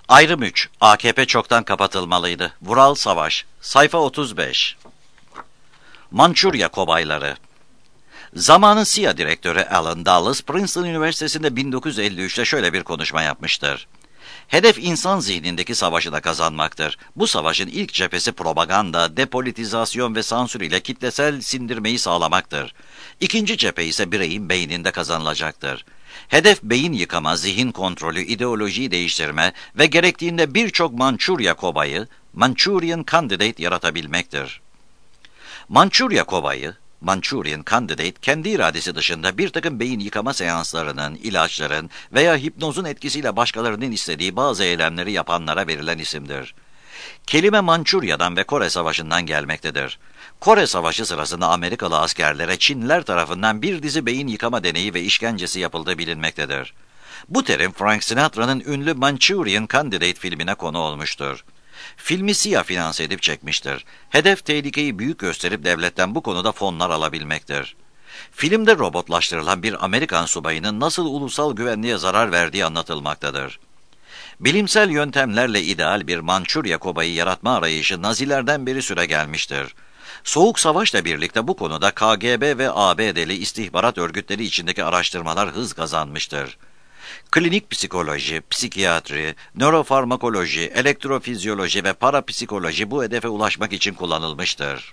Ayrım 3. AKP çoktan kapatılmalıydı. Vural Savaş. Sayfa 35. Mançurya Kobayları. Zamanın CIA direktörü Alan Dulles, Princeton Üniversitesi'nde 1953'te şöyle bir konuşma yapmıştır. Hedef insan zihnindeki savaşı da kazanmaktır. Bu savaşın ilk cephesi propaganda, depolitizasyon ve sansür ile kitlesel sindirmeyi sağlamaktır. İkinci cephe ise bireyin beyninde kazanılacaktır. Hedef beyin yıkama, zihin kontrolü, ideolojiyi değiştirme ve gerektiğinde birçok Mançurya kobayı, Manchurian Candidate yaratabilmektir. Mançurya kobayı, Manchurian Candidate, kendi iradesi dışında bir takım beyin yıkama seanslarının, ilaçların veya hipnozun etkisiyle başkalarının istediği bazı eylemleri yapanlara verilen isimdir. Kelime Mançurya'dan ve Kore Savaşı'ndan gelmektedir. Kore Savaşı sırasında Amerikalı askerlere Çinliler tarafından bir dizi beyin yıkama deneyi ve işkencesi yapıldığı bilinmektedir. Bu terim Frank Sinatra'nın ünlü Manchurian Candidate filmine konu olmuştur. Filmi CIA finanse edip çekmiştir. Hedef tehlikeyi büyük gösterip devletten bu konuda fonlar alabilmektir. Filmde robotlaştırılan bir Amerikan subayının nasıl ulusal güvenliğe zarar verdiği anlatılmaktadır. Bilimsel yöntemlerle ideal bir Mançurya kobayı yaratma arayışı Nazilerden beri süre gelmiştir. Soğuk Savaş'la birlikte bu konuda KGB ve ABD'li istihbarat örgütleri içindeki araştırmalar hız kazanmıştır. Klinik psikoloji, psikiyatri, nörofarmakoloji, elektrofizyoloji ve parapsikoloji bu hedefe ulaşmak için kullanılmıştır.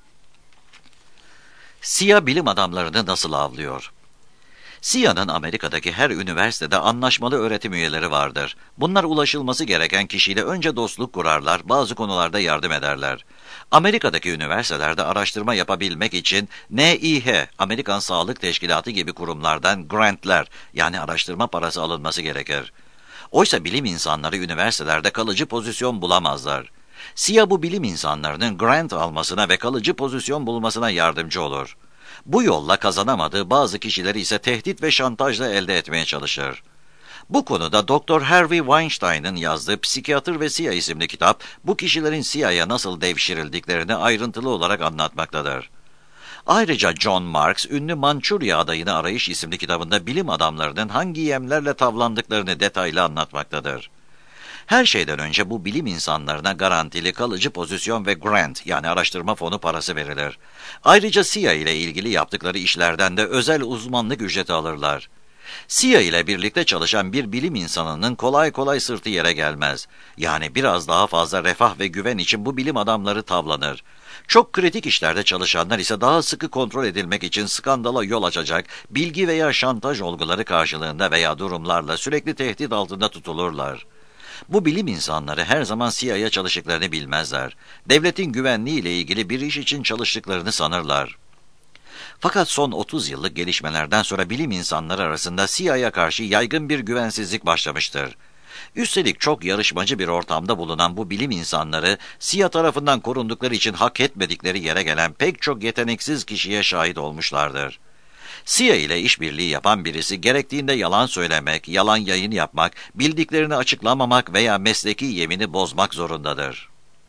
CIA bilim adamlarını nasıl avlıyor? CIA'nın Amerika'daki her üniversitede anlaşmalı öğretim üyeleri vardır. Bunlar ulaşılması gereken kişiyle önce dostluk kurarlar, bazı konularda yardım ederler. Amerika'daki üniversitelerde araştırma yapabilmek için NIH, Amerikan Sağlık Teşkilatı gibi kurumlardan grantler, yani araştırma parası alınması gerekir. Oysa bilim insanları üniversitelerde kalıcı pozisyon bulamazlar. CIA bu bilim insanlarının grant almasına ve kalıcı pozisyon bulmasına yardımcı olur. Bu yolla kazanamadığı bazı kişileri ise tehdit ve şantajla elde etmeye çalışır. Bu konuda Dr. Harvey Weinstein'ın yazdığı Psikiyatr ve CIA isimli kitap, bu kişilerin CIA'ya nasıl devşirildiklerini ayrıntılı olarak anlatmaktadır. Ayrıca John Marks, ünlü Mançurya Adayını Arayış isimli kitabında bilim adamlarının hangi yemlerle tavlandıklarını detaylı anlatmaktadır. Her şeyden önce bu bilim insanlarına garantili kalıcı pozisyon ve grant, yani araştırma fonu parası verilir. Ayrıca CIA ile ilgili yaptıkları işlerden de özel uzmanlık ücreti alırlar. CIA ile birlikte çalışan bir bilim insanının kolay kolay sırtı yere gelmez. Yani biraz daha fazla refah ve güven için bu bilim adamları tavlanır. Çok kritik işlerde çalışanlar ise daha sıkı kontrol edilmek için skandala yol açacak bilgi veya şantaj olguları karşılığında veya durumlarla sürekli tehdit altında tutulurlar. Bu bilim insanları her zaman CIA'ya çalıştıklarını bilmezler. Devletin güvenliği ile ilgili bir iş için çalıştıklarını sanırlar. Fakat son 30 yıllık gelişmelerden sonra bilim insanları arasında CIA'ya karşı yaygın bir güvensizlik başlamıştır. Üstelik çok yarışmacı bir ortamda bulunan bu bilim insanları, CIA tarafından korundukları için hak etmedikleri yere gelen pek çok yeteneksiz kişiye şahit olmuşlardır. CIA ile işbirliği yapan birisi gerektiğinde yalan söylemek, yalan yayın yapmak, bildiklerini açıklamamak veya mesleki yemini bozmak zorundadır.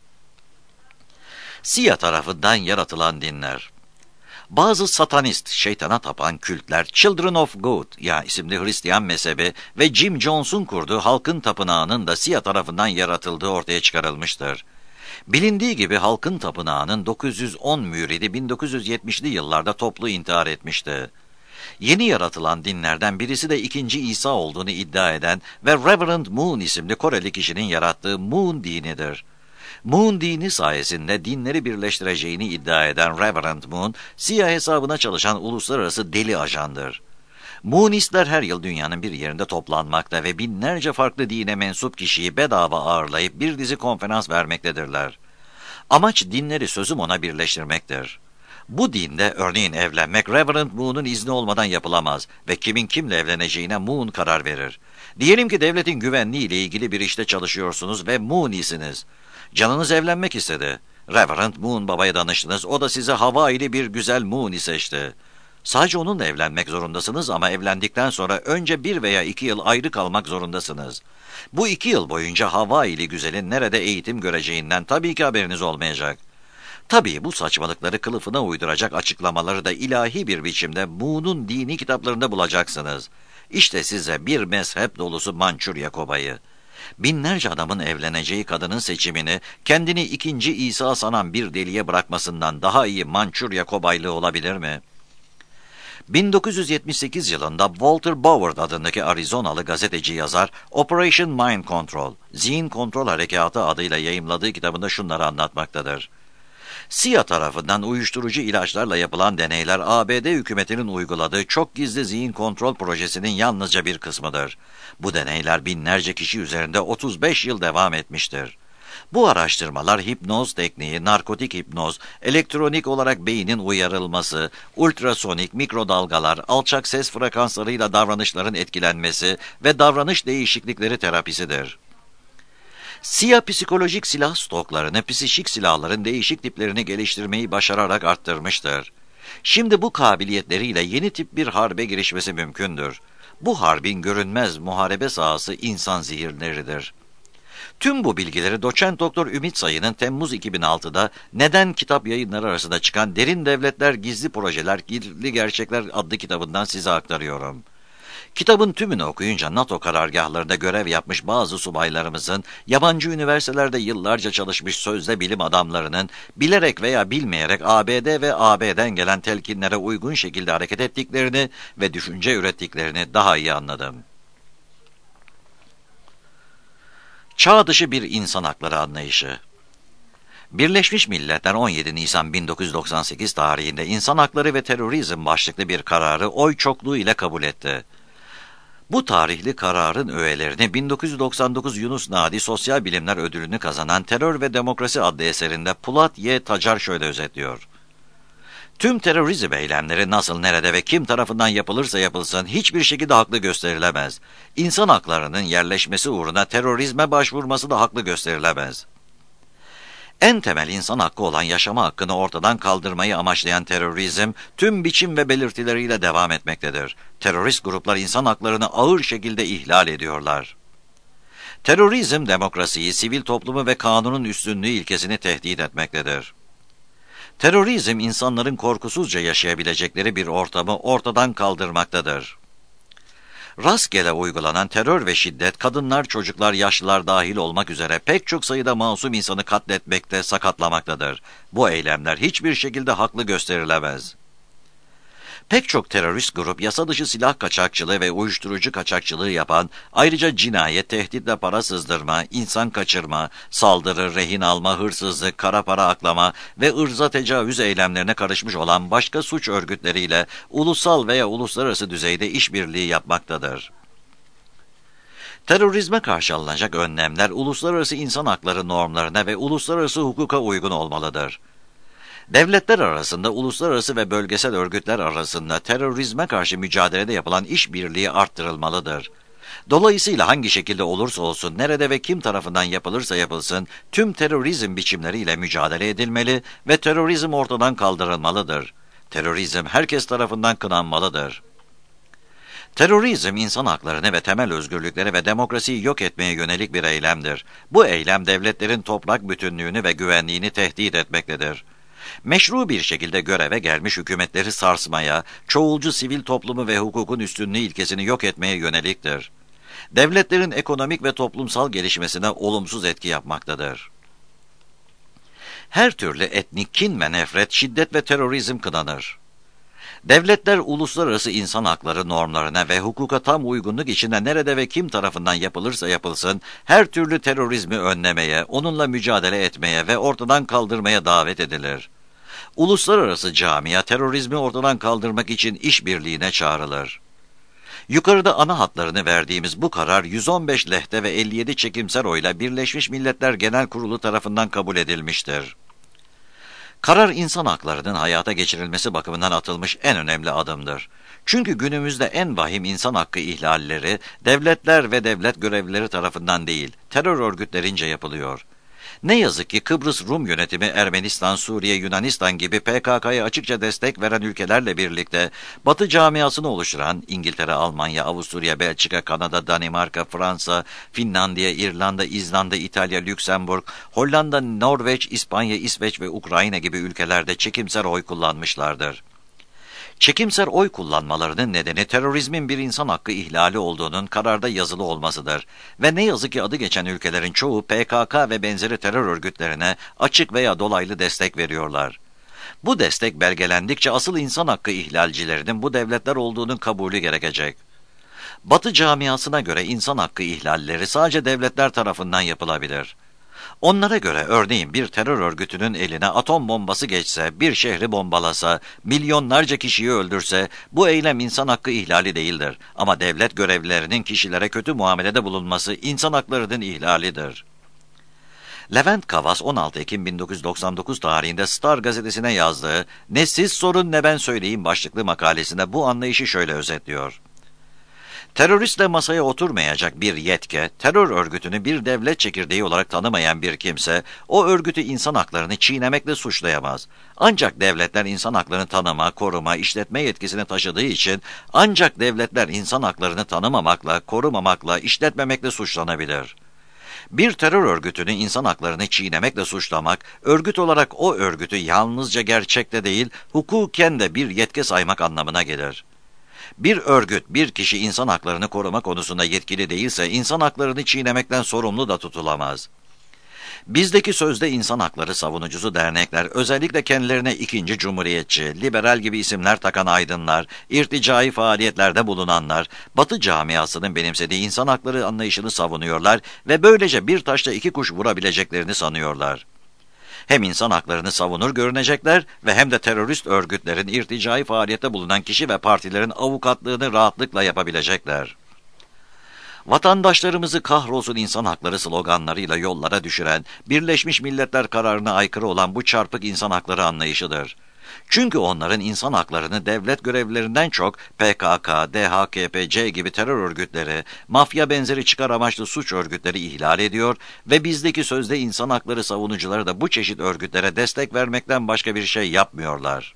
CIA tarafından yaratılan dinler. Bazı satanist, şeytana tapan kültler, Children of God ya isimli Hristiyan mezhebi ve Jim Jones'un kurduğu halkın tapınağının da CIA tarafından yaratıldığı ortaya çıkarılmıştır. Bilindiği gibi halkın tapınağının 910 müridi 1970'li yıllarda toplu intihar etmişti. Yeni yaratılan dinlerden birisi de 2. İsa olduğunu iddia eden ve Reverend Moon isimli Koreli kişinin yarattığı Moon dinidir. Moon dini sayesinde dinleri birleştireceğini iddia eden Reverend Moon, CIA hesabına çalışan uluslararası deli ajandır. Moonistler her yıl dünyanın bir yerinde toplanmakta ve binlerce farklı dine mensup kişiyi bedava ağırlayıp bir dizi konferans vermektedirler. Amaç dinleri sözüm ona birleştirmektir. Bu dinde örneğin evlenmek Reverend Moon'un izni olmadan yapılamaz ve kimin kimle evleneceğine Moon karar verir. Diyelim ki devletin güvenliği ile ilgili bir işte çalışıyorsunuz ve Moon'isiniz. Canınız evlenmek istedi. Reverend Moon babaya danıştınız, o da size Hawaii'li bir güzel Moon'i seçti. Sadece onunla evlenmek zorundasınız ama evlendikten sonra önce 1 veya 2 yıl ayrı kalmak zorundasınız. Bu 2 yıl boyunca Hawaii'li güzelin nerede eğitim göreceğinden tabii ki haberiniz olmayacak. Tabii bu saçmalıkları kılıfına uyduracak açıklamaları da ilahi bir biçimde Moon'un dini kitaplarında bulacaksınız. İşte size bir mezhep dolusu Mançurya kobayı. Binlerce adamın evleneceği kadının seçimini kendini ikinci İsa sanan bir deliye bırakmasından daha iyi Mançurya kobaylığı olabilir mi? 1978 yılında Walter Boward adındaki Arizonalı gazeteci yazar Operation Mind Control, Zihin Kontrol Harekatı adıyla yayımladığı kitabında şunları anlatmaktadır. CIA tarafından uyuşturucu ilaçlarla yapılan deneyler ABD hükümetinin uyguladığı çok gizli zihin kontrol projesinin yalnızca bir kısmıdır. Bu deneyler binlerce kişi üzerinde 35 yıl devam etmiştir. Bu araştırmalar hipnoz tekniği, narkotik hipnoz, elektronik olarak beynin uyarılması, ultrasonik, mikrodalgalar, alçak ses frekanslarıyla davranışların etkilenmesi ve davranış değişiklikleri terapisidir. CIA psikolojik silah stoklarını, psişik silahların değişik tiplerini geliştirmeyi başararak arttırmıştır. Şimdi bu kabiliyetleriyle yeni tip bir harbe girişmesi mümkündür. Bu harbin görünmez muharebe sahası insan zehirleridir. Tüm bu bilgileri doçent doktor Ümit Sayın'ın Temmuz 2006'da Neden kitap yayınları arasında çıkan Derin Devletler, Gizli Projeler, Gizli Gerçekler adlı kitabından size aktarıyorum. Kitabın tümünü okuyunca NATO karargahlarında görev yapmış bazı subaylarımızın, yabancı üniversitelerde yıllarca çalışmış sözde bilim adamlarının bilerek veya bilmeyerek ABD ve AB'den gelen telkinlere uygun şekilde hareket ettiklerini ve düşünce ürettiklerini daha iyi anladım. Çağ dışı bir insan hakları anlayışı. Birleşmiş Milletler 17 Nisan 1998 tarihinde İnsan Hakları ve Terörizm başlıklı bir kararı oy çokluğu ile kabul etti. Bu tarihli kararın öğelerini 1999 Yunus Nadi Sosyal Bilimler Ödülünü kazanan Terör ve Demokrasi adlı eserinde Pulat Y. Tacar şöyle özetliyor. Tüm terörizm eylemleri nasıl, nerede ve kim tarafından yapılırsa yapılsın hiçbir şekilde haklı gösterilemez. İnsan haklarının yerleşmesi uğruna terörizme başvurması da haklı gösterilemez. En temel insan hakkı olan yaşama hakkını ortadan kaldırmayı amaçlayan terörizm tüm biçim ve belirtileriyle devam etmektedir. Terörist gruplar insan haklarını ağır şekilde ihlal ediyorlar. Terörizm demokrasiyi, sivil toplumu ve kanunun üstünlüğü ilkesini tehdit etmektedir. Terörizm insanların korkusuzca yaşayabilecekleri bir ortamı ortadan kaldırmaktadır. Rastgele uygulanan terör ve şiddet, kadınlar, çocuklar, yaşlılar dahil olmak üzere pek çok sayıda masum insanı katletmekte, sakatlamaktadır. Bu eylemler hiçbir şekilde haklı gösterilemez. Pek çok terörist grup yasa dışı silah kaçakçılığı ve uyuşturucu kaçakçılığı yapan, ayrıca cinayet, tehditle para sızdırma, insan kaçırma, saldırı, rehin alma, hırsızlık, kara para aklama ve ırza tecavüz eylemlerine karışmış olan başka suç örgütleriyle ulusal veya uluslararası düzeyde işbirliği yapmaktadır. Terörizme karşı alınacak önlemler uluslararası insan hakları normlarına ve uluslararası hukuka uygun olmalıdır. Devletler arasında, uluslararası ve bölgesel örgütler arasında terörizme karşı mücadelede yapılan işbirliği arttırılmalıdır. Dolayısıyla hangi şekilde olursa olsun, nerede ve kim tarafından yapılırsa yapılsın, tüm terörizm biçimleriyle mücadele edilmeli ve terörizm ortadan kaldırılmalıdır. Terörizm herkes tarafından kınanmalıdır. Terörizm, insan haklarını ve temel özgürlükleri ve demokrasiyi yok etmeye yönelik bir eylemdir. Bu eylem, devletlerin toprak bütünlüğünü ve güvenliğini tehdit etmektedir. Meşru bir şekilde göreve gelmiş hükümetleri sarsmaya, çoğulcu sivil toplumu ve hukukun üstünlüğü ilkesini yok etmeye yöneliktir. Devletlerin ekonomik ve toplumsal gelişmesine olumsuz etki yapmaktadır. Her türlü etnik kin ve nefret, şiddet ve terörizm kınanır. Devletler uluslararası insan hakları normlarına ve hukuka tam uygunluk içinde nerede ve kim tarafından yapılırsa yapılsın, her türlü terörizmi önlemeye, onunla mücadele etmeye ve ortadan kaldırmaya davet edilir. Uluslararası camia terörizmi ortadan kaldırmak için işbirliğine çağrılır. Yukarıda ana hatlarını verdiğimiz bu karar 115 lehte ve 57 çekimser oyla Birleşmiş Milletler Genel Kurulu tarafından kabul edilmiştir. Karar insan haklarının hayata geçirilmesi bakımından atılmış en önemli adımdır. Çünkü günümüzde en vahim insan hakkı ihlalleri devletler ve devlet görevlileri tarafından değil, terör örgütlerince yapılıyor. Ne yazık ki Kıbrıs Rum yönetimi Ermenistan, Suriye, Yunanistan gibi PKK'ya açıkça destek veren ülkelerle birlikte Batı camiasını oluşturan İngiltere, Almanya, Avusturya, Belçika, Kanada, Danimarka, Fransa, Finlandiya, İrlanda, İzlanda, İtalya, Lüksemburg, Hollanda, Norveç, İspanya, İsveç ve Ukrayna gibi ülkelerde çekimser oy kullanmışlardır. Çekimser oy kullanmalarının nedeni terörizmin bir insan hakkı ihlali olduğunun kararda yazılı olmasıdır. Ve ne yazık ki adı geçen ülkelerin çoğu PKK ve benzeri terör örgütlerine açık veya dolaylı destek veriyorlar. Bu destek belgelendikçe asıl insan hakkı ihlalcilerinin bu devletler olduğunun kabulü gerekecek. Batı camiasına göre insan hakkı ihlalleri sadece devletler tarafından yapılabilir. Onlara göre örneğin bir terör örgütünün eline atom bombası geçse, bir şehri bombalasa, milyonlarca kişiyi öldürse bu eylem insan hakkı ihlali değildir. Ama devlet görevlilerinin kişilere kötü muamelede bulunması insan haklarının ihlalidir. Levent Kavas 16 Ekim 1999 tarihinde Star gazetesine yazdığı "Ne siz sorun ne ben söyleyeyim" başlıklı makalesinde bu anlayışı şöyle özetliyor. Teröristle masaya oturmayacak bir yetki, terör örgütünü bir devlet çekirdeği olarak tanımayan bir kimse, o örgütü insan haklarını çiğnemekle suçlayamaz. Ancak devletler insan haklarını tanıma, koruma, işletme yetkisini taşıdığı için, ancak devletler insan haklarını tanımamakla, korumamakla, işletmemekle suçlanabilir. Bir terör örgütünü insan haklarını çiğnemekle suçlamak, örgüt olarak o örgütü yalnızca gerçekte değil, hukuken de bir yetki saymak anlamına gelir. Bir örgüt, bir kişi insan haklarını koruma konusunda yetkili değilse, insan haklarını çiğnemekten sorumlu da tutulamaz. Bizdeki sözde insan hakları savunucusu dernekler, özellikle kendilerine ikinci cumhuriyetçi, liberal gibi isimler takan aydınlar, irticai faaliyetlerde bulunanlar, Batı camiasının benimsediği insan hakları anlayışını savunuyorlar ve böylece bir taşla iki kuş vurabileceklerini sanıyorlar. Hem insan haklarını savunur görünecekler ve hem de terörist örgütlerin irticai faaliyette bulunan kişi ve partilerin avukatlığını rahatlıkla yapabilecekler. Vatandaşlarımızı kahrolsun insan hakları sloganlarıyla yollara düşüren, Birleşmiş Milletler kararına aykırı olan bu çarpık insan hakları anlayışıdır. Çünkü onların insan haklarını devlet görevlilerinden çok PKK, DHKPC gibi terör örgütleri, mafya benzeri çıkar amaçlı suç örgütleri ihlal ediyor ve bizdeki sözde insan hakları savunucuları da bu çeşit örgütlere destek vermekten başka bir şey yapmıyorlar.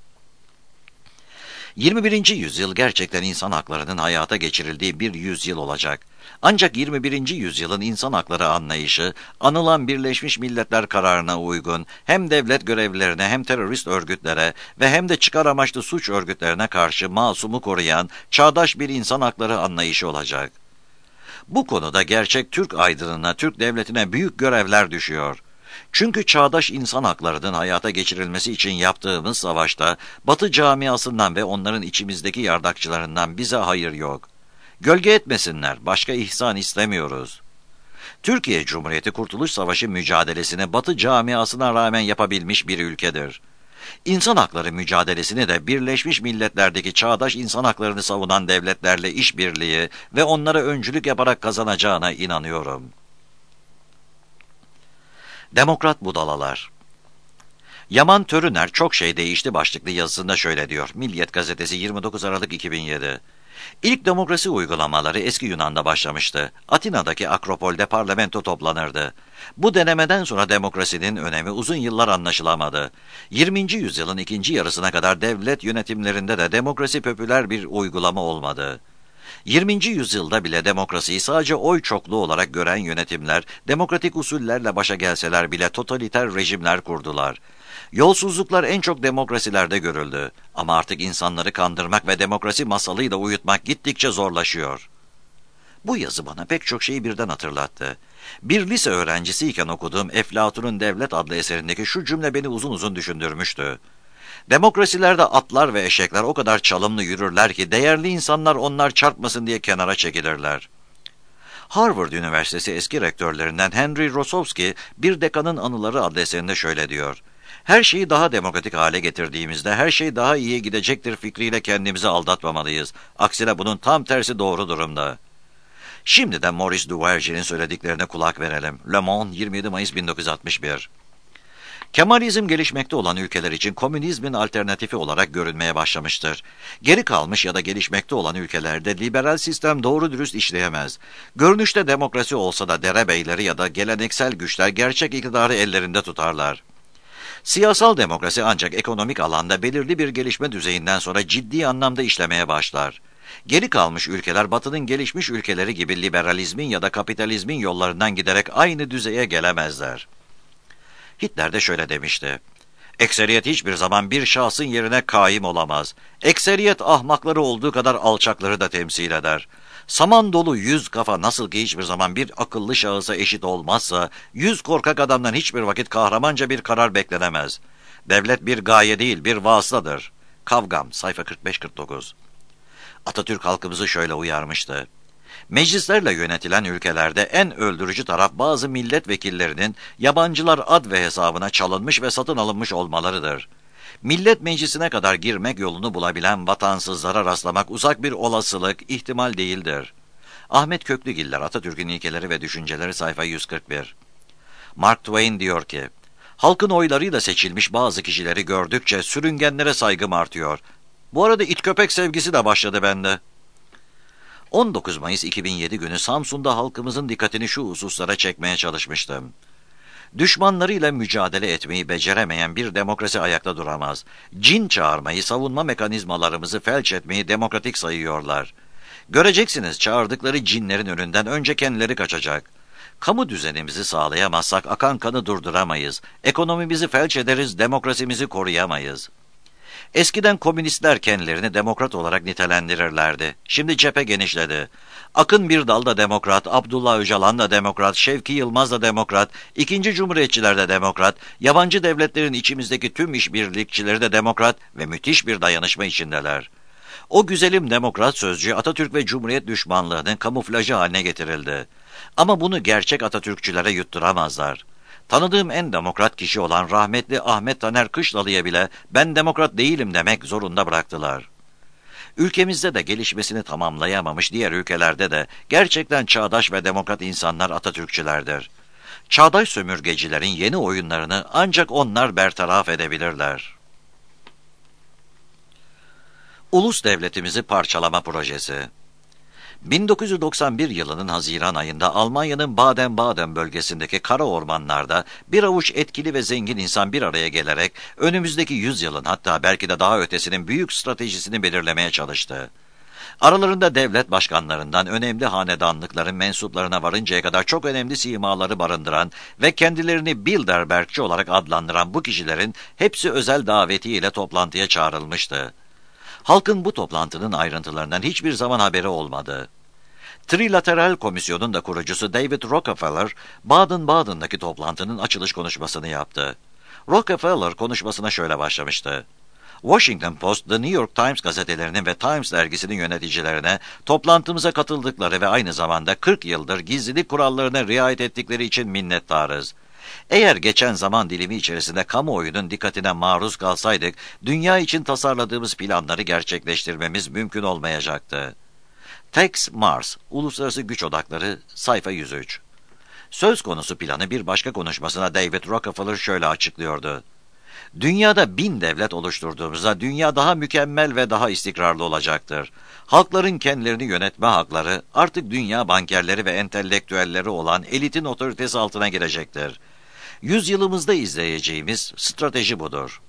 21. yüzyıl gerçekten insan haklarının hayata geçirildiği bir yüzyıl olacak. Ancak 21. yüzyılın insan hakları anlayışı, anılan Birleşmiş Milletler kararına uygun hem devlet görevlilerine hem terörist örgütlere ve hem de çıkar amaçlı suç örgütlerine karşı masumu koruyan çağdaş bir insan hakları anlayışı olacak. Bu konuda gerçek Türk aydınına, Türk devletine büyük görevler düşüyor. Çünkü çağdaş insan haklarının hayata geçirilmesi için yaptığımız savaşta Batı camiasından ve onların içimizdeki yardakçılarından bize hayır yok. Gölge etmesinler, başka ihsan istemiyoruz. Türkiye Cumhuriyeti Kurtuluş Savaşı mücadelesini Batı camiasına rağmen yapabilmiş bir ülkedir. İnsan hakları mücadelesini de Birleşmiş Milletler'deki çağdaş insan haklarını savunan devletlerle işbirliği ve onlara öncülük yaparak kazanacağına inanıyorum. Demokrat budalalar. Yaman Törüner çok şey değişti başlıklı yazısında şöyle diyor. Milliyet gazetesi 29 Aralık 2007. İlk demokrasi uygulamaları eski Yunan'da başlamıştı. Atina'daki Akropol'de parlamento toplanırdı. Bu denemeden sonra demokrasinin önemi uzun yıllar anlaşılamadı. 20. yüzyılın ikinci yarısına kadar devlet yönetimlerinde de demokrasi popüler bir uygulama olmadı. 20. yüzyılda bile demokrasiyi sadece oy çokluğu olarak gören yönetimler, demokratik usullerle başa gelseler bile totaliter rejimler kurdular. Yolsuzluklar en çok demokrasilerde görüldü. Ama artık insanları kandırmak ve demokrasi masalıyla uyutmak gittikçe zorlaşıyor. Bu yazı bana pek çok şeyi birden hatırlattı. Bir lise öğrencisiyken okuduğum Eflatun'un Devlet adlı eserindeki şu cümle beni uzun uzun düşündürmüştü. Demokrasilerde atlar ve eşekler o kadar çalımlı yürürler ki değerli insanlar onlar çarpmasın diye kenara çekilirler. Harvard Üniversitesi eski rektörlerinden Henry Rosowski, Bir Dekanın Anıları adlı eserinde şöyle diyor. Her şeyi daha demokratik hale getirdiğimizde her şey daha iyiye gidecektir fikriyle kendimizi aldatmamalıyız. Aksine bunun tam tersi doğru durumda. Şimdi de Maurice Duverger'in söylediklerine kulak verelim. Le Monde 27 Mayıs 1961. Kemalizm gelişmekte olan ülkeler için komünizmin alternatifi olarak görünmeye başlamıştır. Geri kalmış ya da gelişmekte olan ülkelerde liberal sistem doğru dürüst işleyemez. Görünüşte demokrasi olsa da derebeyleri ya da geleneksel güçler gerçek iktidarı ellerinde tutarlar. Siyasal demokrasi ancak ekonomik alanda belirli bir gelişme düzeyinden sonra ciddi anlamda işlemeye başlar. Geri kalmış ülkeler Batı'nın gelişmiş ülkeleri gibi liberalizmin ya da kapitalizmin yollarından giderek aynı düzeye gelemezler. Hitler de şöyle demişti. Ekseriyet hiçbir zaman bir şahsın yerine kaim olamaz. Ekseriyet ahmakları olduğu kadar alçakları da temsil eder. Saman dolu 100 kafa nasıl ki hiçbir zaman bir akıllı şahısa eşit olmazsa, 100 korkak adamdan hiçbir vakit kahramanca bir karar beklenemez. Devlet bir gaye değil, bir vasıtadır. Kavgam, sayfa 45-49. Atatürk halkımızı şöyle uyarmıştı. Meclislerle yönetilen ülkelerde en öldürücü taraf bazı milletvekillerinin yabancılar ad ve hesabına çalınmış ve satın alınmış olmalarıdır. Millet meclisine kadar girmek yolunu bulabilen vatansızlara rastlamak uzak bir olasılık, ihtimal değildir. Ahmet Köklügiller, Atatürk'ün İlkeleri ve Düşünceleri, sayfa 141. Mark Twain diyor ki, halkın oylarıyla seçilmiş bazı kişileri gördükçe sürüngenlere saygım artıyor. Bu arada it köpek sevgisi de başladı bende. 19 Mayıs 2007 günü Samsun'da halkımızın dikkatini şu hususlara çekmeye çalışmıştım. Düşmanlarıyla mücadele etmeyi beceremeyen bir demokrasi ayakta duramaz. Cin çağırmayı, savunma mekanizmalarımızı felç etmeyi demokratik sayıyorlar. Göreceksiniz, çağırdıkları cinlerin önünden önce kendileri kaçacak. Kamu düzenimizi sağlayamazsak akan kanı durduramayız. Ekonomimizi felç ederiz, demokrasimizi koruyamayız. Eskiden komünistler kendilerini demokrat olarak nitelendirirlerdi. Şimdi cephe genişledi. Akın Birdal da demokrat, Abdullah Öcalan da demokrat, Şevki Yılmaz da demokrat, ikinci Cumhuriyetçiler de demokrat, yabancı devletlerin içimizdeki tüm işbirlikçileri de demokrat ve müthiş bir dayanışma içindeler. O güzelim demokrat sözcüğü Atatürk ve Cumhuriyet düşmanlığının kamuflajı haline getirildi. Ama bunu gerçek Atatürkçülere yutturamazlar. Tanıdığım en demokrat kişi olan rahmetli Ahmet Taner Kışlalı'ya bile ben demokrat değilim demek zorunda bıraktılar. Ülkemizde de gelişmesini tamamlayamamış diğer ülkelerde de gerçekten çağdaş ve demokrat insanlar Atatürkçülerdir. Çağdaş sömürgecilerin yeni oyunlarını ancak onlar bertaraf edebilirler. Ulus devletimizi parçalama projesi. 1991 yılının Haziran ayında Almanya'nın Baden-Baden bölgesindeki kara ormanlarda bir avuç etkili ve zengin insan bir araya gelerek önümüzdeki 100 yılın, hatta belki de daha ötesinin büyük stratejisini belirlemeye çalıştı. Aralarında devlet başkanlarından önemli hanedanlıkların mensuplarına varıncaya kadar çok önemli simaları barındıran ve kendilerini Bilderbergçi olarak adlandıran bu kişilerin hepsi özel davetiyle toplantıya çağrılmıştı. Halkın bu toplantının ayrıntılarından hiçbir zaman haberi olmadı. Trilateral Komisyon'un da kurucusu David Rockefeller, Baden-Baden'daki toplantının açılış konuşmasını yaptı. Rockefeller konuşmasına şöyle başlamıştı. Washington Post, The New York Times gazetelerinin ve Times dergisinin yöneticilerine toplantımıza katıldıkları ve aynı zamanda 40 yıldır gizlilik kurallarına riayet ettikleri için minnettarız. Eğer geçen zaman dilimi içerisinde kamuoyunun dikkatine maruz kalsaydık, dünya için tasarladığımız planları gerçekleştirmemiz mümkün olmayacaktı. Tex Mars, Uluslararası Güç Odakları, sayfa 103. Söz konusu planı bir başka konuşmasına David Rockefeller şöyle açıklıyordu. Dünyada 1000 devlet oluşturduğumuzda dünya daha mükemmel ve daha istikrarlı olacaktır. Halkların kendilerini yönetme hakları artık dünya bankerleri ve entelektüelleri olan elitin otoritesi altına girecektir. Yüzyılımızda izleyeceğimiz strateji budur.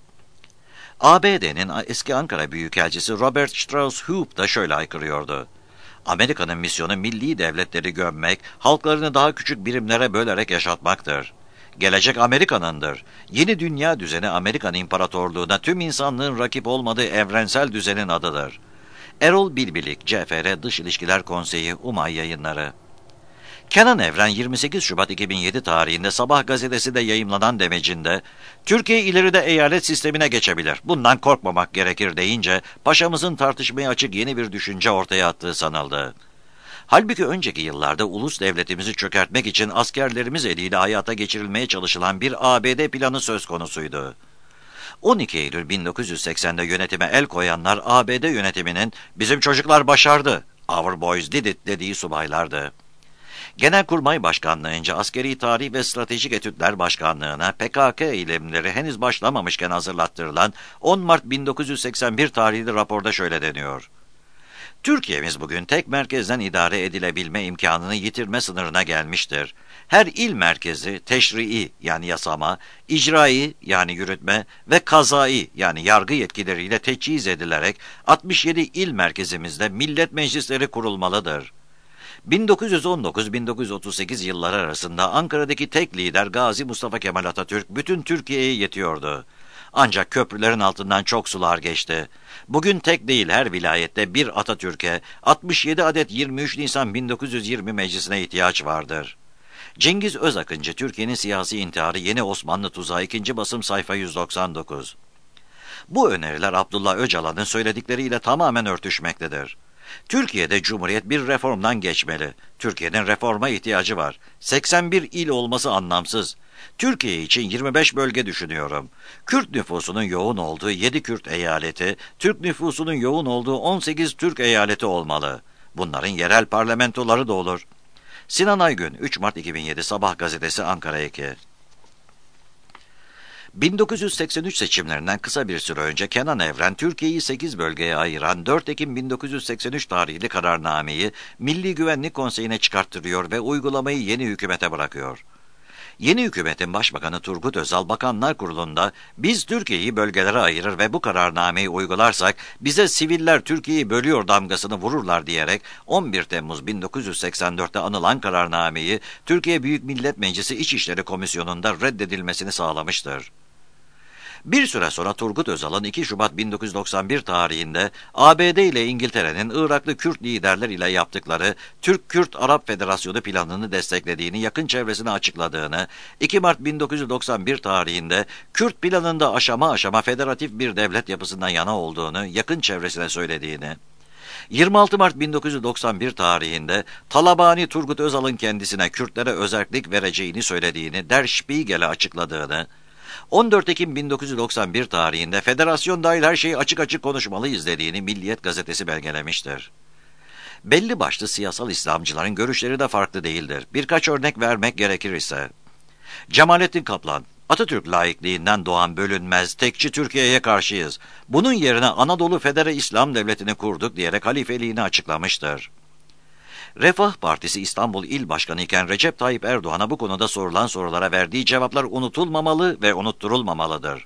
ABD'nin eski Ankara Büyükelçisi Robert Strauss Hoop da şöyle haykırıyordu. Amerika'nın misyonu milli devletleri gömmek, halklarını daha küçük birimlere bölerek yaşatmaktır. Gelecek Amerika'nındır. Yeni dünya düzeni Amerikan İmparatorluğu'na tüm insanlığın rakip olmadığı evrensel düzenin adıdır. Erol Bilbilik, CFR Dış İlişkiler Konseyi, Umay Yayınları. Kenan Evren 28 Şubat 2007 tarihinde Sabah gazetesinde yayımlanan demecinde, Türkiye ileride eyalet sistemine geçebilir, bundan korkmamak gerekir deyince, paşamızın tartışmaya açık yeni bir düşünce ortaya attığı sanıldı. Halbuki önceki yıllarda ulus devletimizi çökertmek için askerlerimiz eliyle hayata geçirilmeye çalışılan bir ABD planı söz konusuydu. 12 Eylül 1980'de yönetime el koyanlar ABD yönetiminin "bizim çocuklar başardı, our boys did it" dediği subaylardı. Genelkurmay Başkanlığı'nca Askeri Tarih ve Stratejik Etütler Başkanlığı'na PKK eylemleri henüz başlamamışken hazırlattırılan 10 Mart 1981 tarihli raporda şöyle deniyor. Türkiye'miz bugün tek merkezden idare edilebilme imkanını yitirme sınırına gelmiştir. Her il merkezi teşrii yani yasama, icrai yani yürütme ve kazai yani yargı yetkileriyle teçhiz edilerek 67 il merkezimizde millet meclisleri kurulmalıdır. 1919-1938 yılları arasında Ankara'daki tek lider Gazi Mustafa Kemal Atatürk bütün Türkiye'ye yetiyordu. Ancak köprülerin altından çok sular geçti. Bugün tek değil her vilayette bir Atatürk'e, 67 adet 23 Nisan 1920 meclisine ihtiyaç vardır. Cengiz Özakıncı, Türkiye'nin siyasi intiharı Yeni Osmanlı Tuzağı 2. basım sayfa 199. Bu öneriler Abdullah Öcalan'ın söyledikleriyle tamamen örtüşmektedir. Türkiye'de Cumhuriyet bir reformdan geçmeli. Türkiye'nin reforma ihtiyacı var. 81 il olması anlamsız. Türkiye için 25 bölge düşünüyorum. Kürt nüfusunun yoğun olduğu 7 Kürt eyaleti, Türk nüfusunun yoğun olduğu 18 Türk eyaleti olmalı. Bunların yerel parlamentoları da olur. Sinan Aygün, 3 Mart 2007 Sabah gazetesi, Ankara 2. 1983 seçimlerinden kısa bir süre önce Kenan Evren, Türkiye'yi 8 bölgeye ayıran 4 Ekim 1983 tarihli kararnameyi Milli Güvenlik Konseyi'ne çıkarttırıyor ve uygulamayı yeni hükümete bırakıyor. Yeni hükümetin başbakanı Turgut Özal, Bakanlar Kurulu'nda biz Türkiye'yi bölgelere ayırır ve bu kararnameyi uygularsak bize siviller Türkiye'yi bölüyor damgasını vururlar diyerek 11 Temmuz 1984'te anılan kararnameyi Türkiye Büyük Millet Meclisi İçişleri Komisyonu'nda reddedilmesini sağlamıştır. Bir süre sonra Turgut Özal'ın 2 Şubat 1991 tarihinde ABD ile İngiltere'nin Iraklı Kürt liderler ile yaptıkları Türk-Kürt-Arap Federasyonu planını desteklediğini yakın çevresine açıkladığını, 2 Mart 1991 tarihinde Kürt planında aşama aşama federatif bir devlet yapısından yana olduğunu yakın çevresine söylediğini, 26 Mart 1991 tarihinde Talabani Turgut Özal'ın kendisine Kürtlere özerklik vereceğini söylediğini Der Spiegel'e açıkladığını, 14 Ekim 1991 tarihinde federasyon dahil her şeyi açık açık konuşmalıyız dediğini Milliyet gazetesi belgelemiştir. Belli başlı siyasal İslamcıların görüşleri de farklı değildir. Birkaç örnek vermek gerekir ise. Cemalettin Kaplan, Atatürk laikliğinden doğan bölünmez, tekçi Türkiye'ye karşıyız. Bunun yerine Anadolu Federe İslam Devleti'ni kurduk diyerek halifeliğini açıklamıştır. Refah Partisi İstanbul İl Başkanı iken Recep Tayyip Erdoğan'a bu konuda sorulan sorulara verdiği cevaplar unutulmamalı ve unutturulmamalıdır.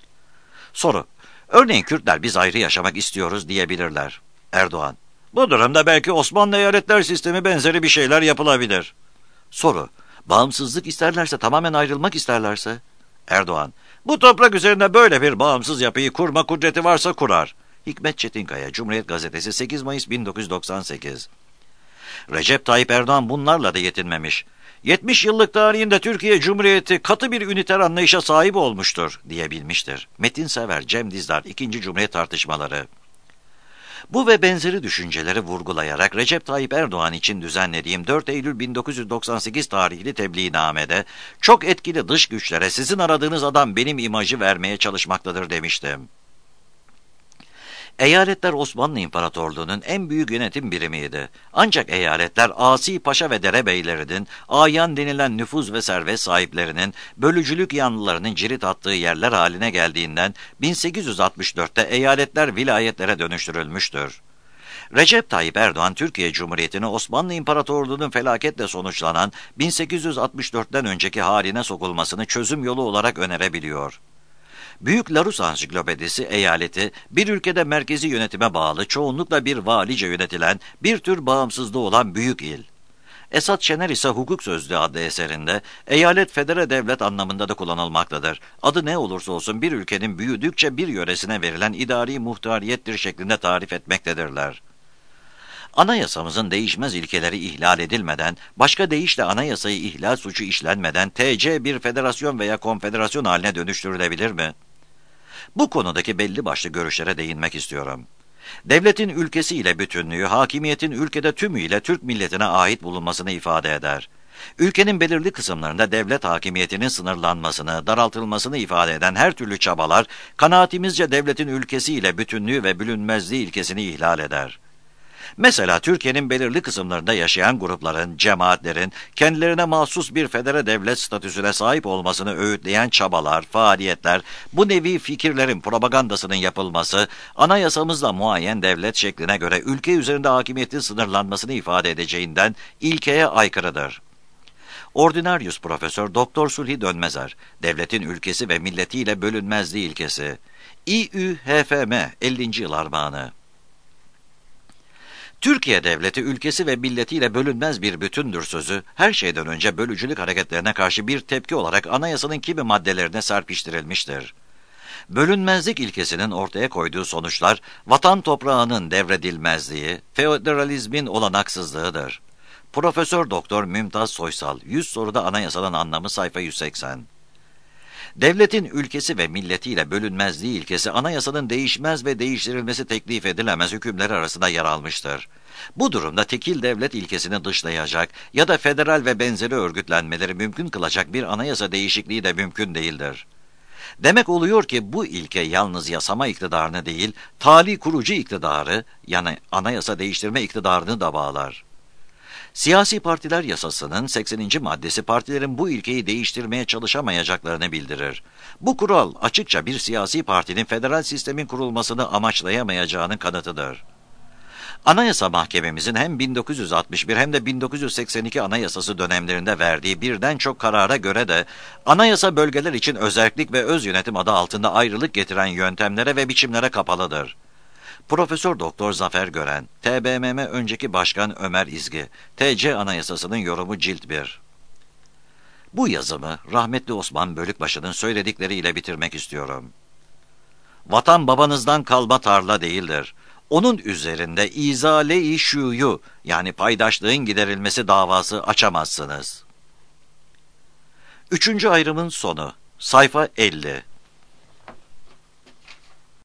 Soru: örneğin Kürtler biz ayrı yaşamak istiyoruz diyebilirler. Erdoğan: bu durumda belki Osmanlı eyaletler sistemi benzeri bir şeyler yapılabilir. Soru: bağımsızlık isterlerse, tamamen ayrılmak isterlerse? Erdoğan: bu toprak üzerinde böyle bir bağımsız yapıyı kurma kudreti varsa kurar. Hikmet Çetinkaya, Cumhuriyet Gazetesi, 8 Mayıs 1998. Recep Tayyip Erdoğan bunlarla da yetinmemiş. 70 yıllık tarihinde Türkiye Cumhuriyeti katı bir üniter anlayışa sahip olmuştur diyebilmiştir. Metin Sever, Cem Dizdar, 2. Cumhuriyet Tartışmaları. Bu ve benzeri düşünceleri vurgulayarak Recep Tayyip Erdoğan için düzenlediğim 4 Eylül 1998 tarihli tebliğnamede çok etkili dış güçlere sizin aradığınız adam benim imajı vermeye çalışmaktadır demiştim. Eyaletler Osmanlı İmparatorluğu'nun en büyük yönetim birimiydi. Ancak eyaletler asi paşa ve derebeylerinin, ayan denilen nüfuz ve servet sahiplerinin, bölücülük yanlılarının cirit attığı yerler haline geldiğinden 1864'te eyaletler vilayetlere dönüştürülmüştür. Recep Tayyip Erdoğan, Türkiye Cumhuriyeti'ni Osmanlı İmparatorluğu'nun felaketle sonuçlanan 1864'ten önceki haline sokulmasını çözüm yolu olarak önerebiliyor. Büyük Larus Ansiklopedisi eyaleti, bir ülkede merkezi yönetime bağlı, çoğunlukla bir valice yönetilen, bir tür bağımsızlığı olan büyük il. Esat Şener ise Hukuk Sözlüğü adlı eserinde, eyalet federe devlet anlamında da kullanılmaktadır. Adı ne olursa olsun bir ülkenin büyüdükçe bir yöresine verilen idari muhtariyettir şeklinde tarif etmektedirler. Anayasamızın değişmez ilkeleri ihlal edilmeden, başka deyişle anayasayı ihlal suçu işlenmeden TC bir federasyon veya konfederasyon haline dönüştürülebilir mi? Bu konudaki belli başlı görüşlere değinmek istiyorum. Devletin ülkesiyle bütünlüğü, hakimiyetin ülkede tümüyle Türk milletine ait bulunmasını ifade eder. Ülkenin belirli kısımlarında devlet hakimiyetinin sınırlanmasını, daraltılmasını ifade eden her türlü çabalar, kanaatimizce devletin ülkesiyle bütünlüğü ve bölünmezliği ilkesini ihlal eder. Mesela Türkiye'nin belirli kısımlarında yaşayan grupların, cemaatlerin kendilerine mahsus bir federe devlet statüsüne sahip olmasını öğütleyen çabalar, faaliyetler, bu nevi fikirlerin propagandasının yapılması, anayasamızla muayyen devlet şekline göre ülke üzerinde hakimiyetin sınırlanmasını ifade edeceğinden ilkeye aykırıdır. Ordinarius Profesör Doktor Sulhi Dönmezer, Devletin Ülkesi ve Milletiyle Bölünmezliği İlkesi, İÜHFM 50. Yıl Armağanı. Türkiye devleti ülkesi ve milletiyle bölünmez bir bütündür sözü, her şeyden önce bölücülük hareketlerine karşı bir tepki olarak anayasanın kimi maddelerine serpiştirilmiştir. Bölünmezlik ilkesinin ortaya koyduğu sonuçlar, vatan toprağının devredilmezliği, feodalizmin olanaksızlığıdır. Profesör Doktor Mümtaz Soysal, 100 soruda anayasanın anlamı, sayfa 180. Devletin ülkesi ve milletiyle bölünmezliği ilkesi, anayasanın değişmez ve değiştirilmesi teklif edilemez hükümleri arasında yer almıştır. Bu durumda tekil devlet ilkesini dışlayacak ya da federal ve benzeri örgütlenmeleri mümkün kılacak bir anayasa değişikliği de mümkün değildir. Demek oluyor ki bu ilke yalnız yasama iktidarını değil, tali kurucu iktidarı, yani anayasa değiştirme iktidarını da bağlar. Siyasi partiler yasasının 80. maddesi partilerin bu ilkeyi değiştirmeye çalışamayacaklarını bildirir. Bu kural açıkça bir siyasi partinin federal sistemin kurulmasını amaçlayamayacağının kanıtıdır. Anayasa Mahkememizin hem 1961 hem de 1982 Anayasası dönemlerinde verdiği birden çok karara göre de anayasa bölgeler için özerklik ve öz yönetim adı altında ayrılık getiren yöntemlere ve biçimlere kapalıdır. Profesör Doktor Zafer Gören, TBMM önceki Başkan Ömer İzgi, TC Anayasası'nın yorumu cilt 1. Bu yazımı rahmetli Osman Bölükbaşı'nın söyledikleriyle bitirmek istiyorum. Vatan babanızdan kalma tarla değildir. Onun üzerinde izale-i şuyu, yani paydaşlığın giderilmesi davası açamazsınız. 3. ayrımın sonu, sayfa 50.